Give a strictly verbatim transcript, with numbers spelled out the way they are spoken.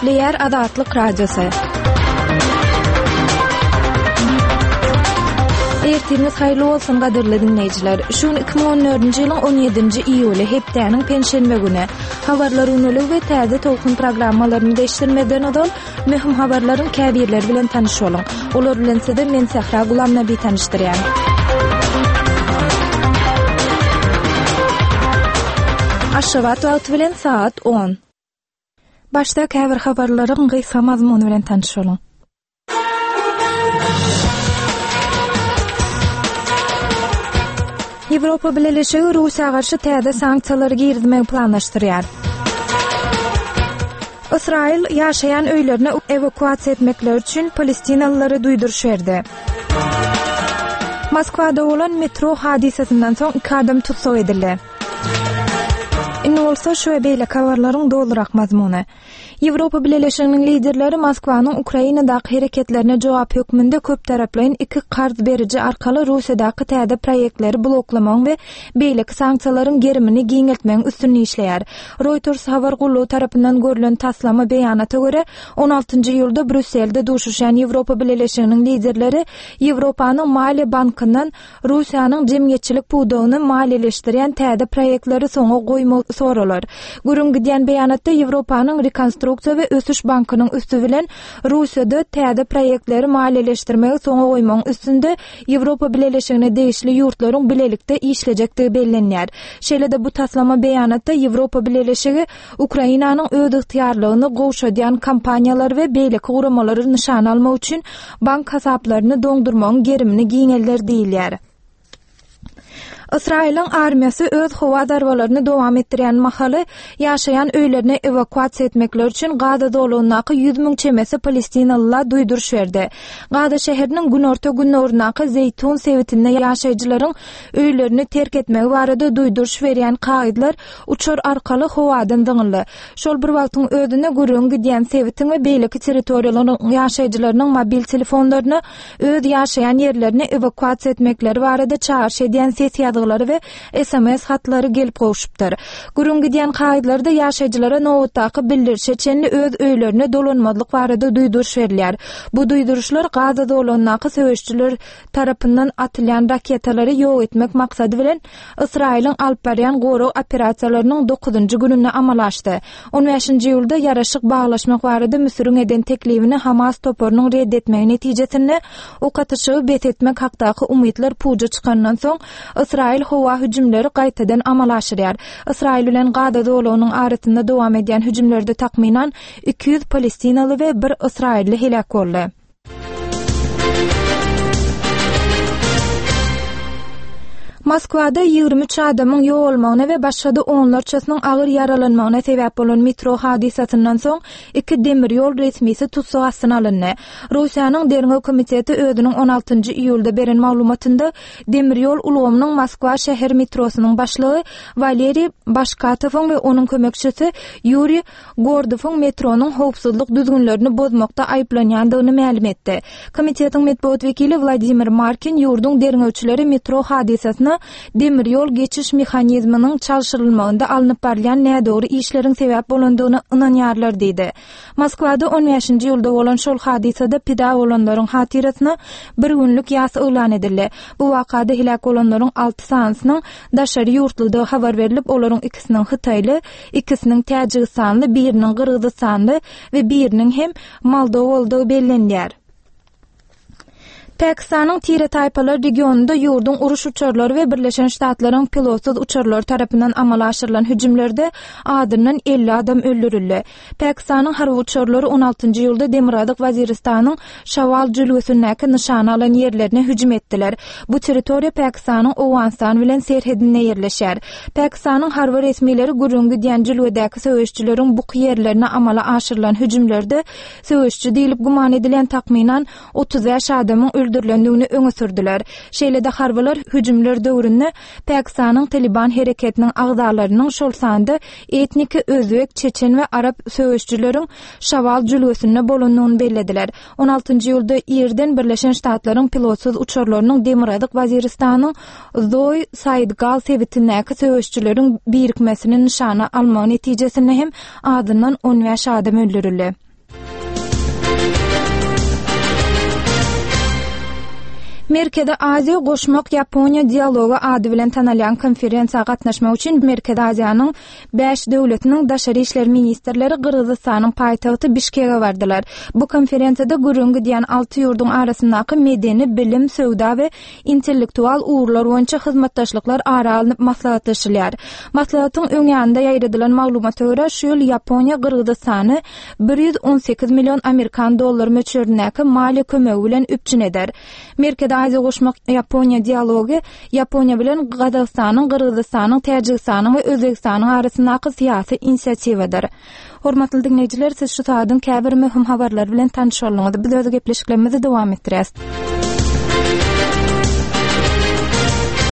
Nükleer Azatlyk Radiosu. Ertiniz hayırlı olsun gaderli dinleyiciler. Şun iki bin on dördünji ýylyň on ýedinji iýuly hepdeniň penşenbe güni. Habarlar unuly we täze tolkun programmalaryny değiştirmeden odal möhüm habarlaryň käbirleri bilen tanyş bolun. Olar bilen sizde men Sahra Gulamnaby tanışdyrýan. Aşgabat wagt bilen saat on. Başda käbir habarlaryň gysga mazmuny bilen tanyş bolun. Ýewropa Birleşigi Russiýa garşy täze sanksiýalar girmek planlaşdyrýar. Israil ýaşaýan öýlerini evakuasiýa etmekler üçin Palestinalylary duýduruş berdi. Moskwada bolan metro hadisesinden soň iki adam tutsak edildi. Indi bolsa şu we beýle habarlaryň doldurak mazmuny. Ýewropa Birleşiginiň liderleri Moskwanyň Ukrainadaky hereketlerine jogap hökmünde köp taraplaýyn iki qarz berici arkaly Russiýadaky täze proýektleri bloklamaň we beýleki sanksiýalaryň gerimini giňeltmeň üstünni işleýär. Reuters habar gullugy tarapyndan görülen taslama beýanata görä on altynjy ýylda Brüsselde duşuşan Ýewropa Birleşiginiň liderleri Ýewropanyň Maliýe Bankyndan Russiýanyň jemgyýetçilik puwdagyny maliýeleşdirýän täze proýektleri soňa goýmak soralar. Gürüňki diýen beýanatda Ýewropanyň Rekonstruksiýa we Ösüş Bankynyň üstü bilen Russiýada täze proýektleri maliýeleşdirmegi soňa goýmaň üstünde Ýewropa Birleşigine değişli ýurtlaryň bilelikde işlejekdigi bellenýär. Şeýle-de bu taslama beýanatda Ýewropa Birleşigi Ukrainanyň öz ygtyýarlygyny gowşadýan kampaniýalar we beýleki guramalary nişan almak üçin bank hasaplaryny doňdurmagyň gerimini giňeller diýilýär. Israil'in armiyası öz hova darwalaryny dowam etdirýän mahaly ýaşaýan öýlerini evakuasiýa etmekler üçin Gaza dolugynaky yüz miň çemesi Palestinalylar duýduruş berdi. Gaza şäheriniň günorta günlerinaky Zeytun sewitinde ýaşaýjylaryň öýlerini terk etmegi barada duýduruş berýän kaýdlar uçar arkaly howadan diňildi. Şol bir wagtyň özüne gürüň gidýän sewitiň we beýleki territoriýalaryň ýaşaýjylarynyň mobil telefonlaryny öz ýaşaýan ýerlerini evakuasiýa etmekleri barada çağırş edýän ses we S M S hatlary gelip gowşupdyr. Gürüň gidýän kaýdlarda ýaşaýjylara nowatdaky bildirişe çenli öz öýlerine dolanmadlyk barada duýduruş berilýär. Bu duýduruşlar Gaza dolugynaky söwüşçüler tarapyndan atylýan raketalary ýok etmek maksady bilen Israil'in alyp barýan goraw operasiýalarynyň dokuzunjy gününe amalaşdy. on beşinji ýylda ýaraşyk baglaşmak barada Müsürüň eden teklibini Hamas toparynyň reddetmegi netijesinde o katyşygy betetmek hakdaky umytlar puja çykandan soň Israil howa hüjümleri gaýtadan amalaşýar. Israil bilen Gaza dolugynyň arasynda dowam edýän hüjümlerde takminan iki yüz Palestinaly we bir Israilli helak boldy. Moskwada ýygrimi üç adamyň ýok bolmagyna we başga onlarçasynyň agyr yaralanmagyna sebäp bolan metro hadisesinden soň iki demir ýol resmisi tutsak astyna alyndy. Russiýanyň Derňo komiteti özüniň on altynjy iýulda beren maglumatynda demir ýol ulgamynyň Moskwa şäher metrosynyň başlygy Valeriy Başkatowyň we onuň kömekçisi Yuri Gordowyň metronyň howpsuzlyk düzgünlerini bozmakda aýplanýandygyny ma'lum etdi. Komitetiň medeniýet wekili Vladimir Markin ýurdun derňöwçileri metro hadisesini demir ýol geçiş mehanizminiň çalşyrylmagynda alınıp barýan nädogry işleriň sebäp bolandygyny ynanýarlar diýdi. Moskwada on beşinji ýylda bolan şol hadisede pida bolanlaryň hatirasyna bir günlük ýas elan edildi. Bu wakada helak bolanlaryň alty sanasynyň daşary ýurtlydygy habar berilip, olaryň ikisiniň Hytaýly, ikisiniň Täjikistanly, biriniň Gyrgyzstanly we biriniň hem Moldowa boldygy bellenýär. Pakistanyň Tire taýpalar regionunda ýurdun uruş uçarlary we Birleşen Ştatlaryň pilotsuz uçarlary tarapyndan amala aşyrylan hüjümlerde adyrnan elli adam öldürildi. Pakistanyň harby uçarlary on altynjy ýylda Demiradyk Waziristanyň Şawal jülgüsindäki nişan alan ýerlerine hüjüm etdiler. Bu territoriýa Pakistanyň Owganistan bilen serhedinde ýerleşýär. Pakistanyň harby resmileri gürüňki diýen jülgüdäki söwüşçüleriň bu ýerlerine amala aşyrylan hüjümlerde söwüşçü diýilip guman edilen takminan otuz beş adamyň öldürilendigini öňe sürdüler. Şeýle-de harbylar hüjümler döwründe Pakistanyň Taliban hereketiniň agzalarynyň şol sanda etniki özbek, çeçen we arap söwüşçüleriň Şawal jülgüsinde bolandygyny bellediler. on altynjy ýylda ýerden Birleşen Ştatlaryň pilotsuz uçarlarynyň Demiradyk Waziristanyň Zoy Saidgal sebitindäki söwüşçüleriň birikmesini nişana almagy netijesinde hem adyndan on beş adam öldürildi. Merkezi Aziýa goşmak Ýaponiýa dialogy ady bilen tanalýan konferensiýa gatnaşmak üçin Merkezi Aziýanyň beş döwletiniň daşary işler ministrleri Gyrgyzstanyň paýtagty Bişkekge bardylar. Bu konferensiýada gürüňki diýen alty ýurdun arasyndaky medeni, bilim, söwda we intellektual uğurlar boýunça hyzmatdaşlyklar ara alynıp maslahatlaşylýar. Maslahatyň öňýände ýaýradylan maglumata görä şu ýyl Ýaponiýa Gyrgyzstany bir ýüz on sekiz million Amerikan dollary möçürdäki mali kömegi bilen üpçün eder. Merkezi Aziýa goşmak Ýaponiýa dialogy Ýaponiýa bilen Gazagstanyň, Gyrgyzstanyň, Täjikstanyň we Özbekistanyň arasyndaky syýasy inisiatiwadyr. Hormatly dinleýijiler, siz şu saýdan käbir möhüm habarlar bilen tanışýarlyňyz. Biz öz gepleşiklerimizi dowam etdirýäs.